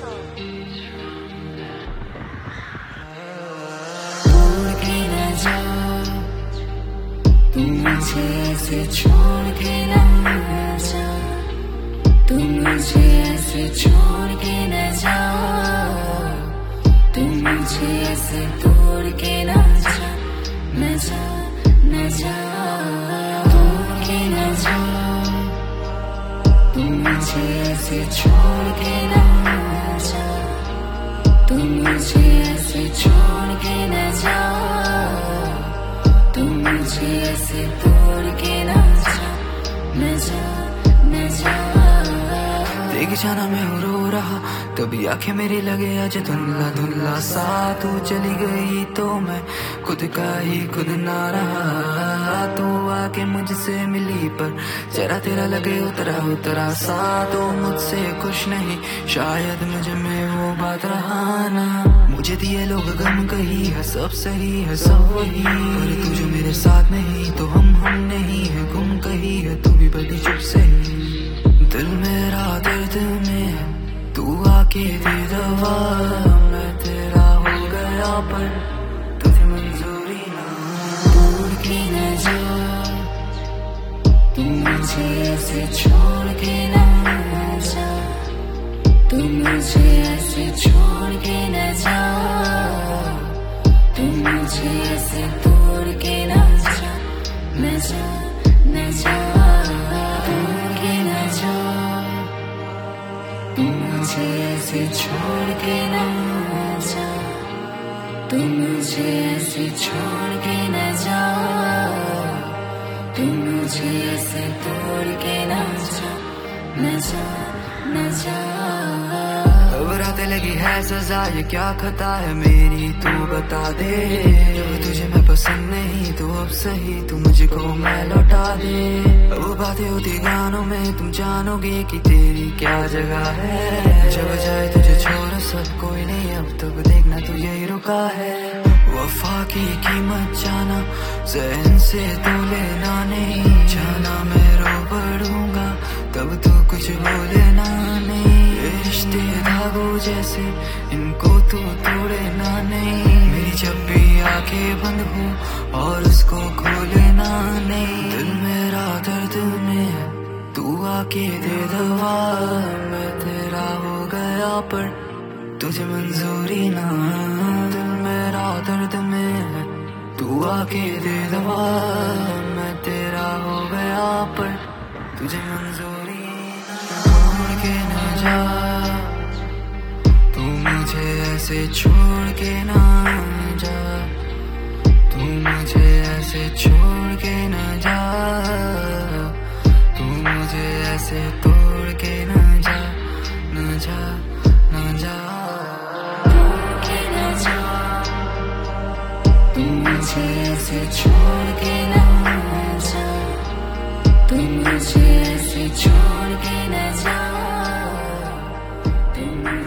छोड़ के न जा, तुम मुझे ऐसे छोड़ के न जा, तुम मुझे ऐसे छोड़ के न जा, तुम मुझे ऐसे तोड़ के न जा, न जा, न जा, तोड़ के न जा, तुम मुझे ऐसे छोड़ के न जा, तुम मुझे ऐसे छोड़ के न जा, तुम मुझे ऐसे तोड़ के न जा, न जा, न जा। देख जाना मैं रो रहा, कभी आंखें मेरी लगे आज धुंधला धुंधला सा। तू चली गई तो मैं खुद का ही खुद ना रहा। तू आके मुझसे मिली पर जरा तेरा लगे उतरा उतरा सा। तो मुझसे खुश नहीं शायद मुझ में वो बात रहा ना। मुझे दिए लोग गम कही है सब सही है सब वही, पर तू जो मेरे साथ नहीं तो हम नहीं है। गुम कही है तू भी बड़ी चुप से ही। दिल मेरा दर्द में तू आके दे दवा। मैं तेरा हो गया पर तुझे मंजूरी ना। तोड़ के न जा, तुम मुझे ऐसे छोड़ के न जा, तुम मुझे ऐसे छोड़ के न जा, तुम मुझे ऐसे तोड़ के न जा, न जा, न जा, तोड़ के न जा, तुम मुझे ऐसे छोड़ के न जा, तुम मुझे ऐसे छोड़ के न जा, तुम मुझे ऐसे तोड़ के न जा, न जा, न जा। अब रातें लगी है सजा ये क्या खता है मेरी तू बता दे। जब तुझे मैं पसंद नहीं तो अब सही तू मुझको मैं लौटा दे। अब बातें होती गानों में तुम जानोगे कि तेरी क्या जगह है। जब जाए तुझे छोड़ सब कोई नहीं अब तब देखना तू यही रुका है। वफा की कीमत जाना ज़हन से तो लेना नहीं। जाना मैं रो पड़ूंगा तब तू कुछ बोलेना नहीं। ये रिश्ते धागों जैसे इनको तू तोड़े ना नहीं। मेरी जब भी आंखें बंद हो और उसको खोले ना नहीं। दिल मेरा दर्द में तू आके दे दवा। मैं तेरा हो गया पर तुझे मंजूरी ना। दिल मेरा दर्द में तू आके दे दवा। मैं तेरा हो गया पर तुझे मंजूरी ना। छोड़ के न जा, तू मुझे ऐसे छोड़ के ना जा, तू मुझे ऐसे छोड़ के न जा, तू मुझे ऐसे तोड़ के न जा, न जा, न जा। तोड़ के न जा, तुम मुझे ऐसे छोड़ के न जा, तुम मुझे ऐसे छोड़ के न जा, तुम